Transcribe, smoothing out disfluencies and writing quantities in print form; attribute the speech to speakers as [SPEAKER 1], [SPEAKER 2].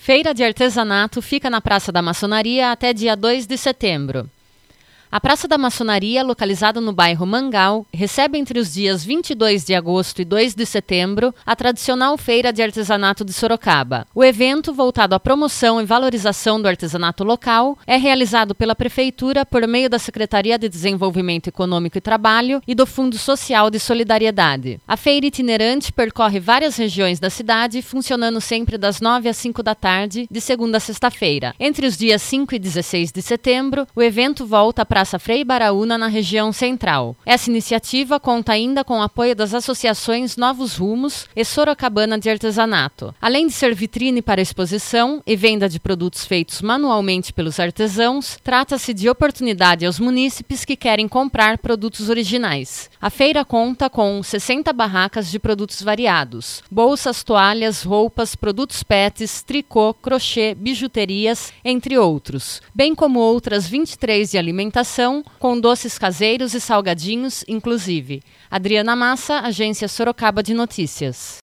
[SPEAKER 1] Feira de Artesanato fica na Praça da Maçonaria até dia 2 de setembro. A Praça da Maçonaria, localizada no bairro Mangal, recebe entre os dias 22 de agosto e 2 de setembro a tradicional Feira de Artesanato de Sorocaba. O evento, voltado à promoção e valorização do artesanato local, é realizado pela Prefeitura por meio da Secretaria de Desenvolvimento Econômico e Trabalho e do Fundo Social de Solidariedade. A feira itinerante percorre várias regiões da cidade, funcionando sempre das 9 às 5 da tarde, de segunda a sexta-feira. Entre os dias 5 e 16 de setembro, o evento volta à Praça Frei Baraúna, na região central. Essa iniciativa conta ainda com o apoio das associações Novos Rumos e Sorocabana de Artesanato. Além de ser vitrine para exposição e venda de produtos feitos manualmente pelos artesãos, trata-se de oportunidade aos munícipes que querem comprar produtos originais. A feira conta com 60 barracas de produtos variados: bolsas, toalhas, roupas, produtos pets, tricô, crochê, bijuterias, entre outros, bem como outras 23 de alimentação, com doces caseiros e salgadinhos, inclusive. Adriana Massa, Agência Sorocaba de Notícias.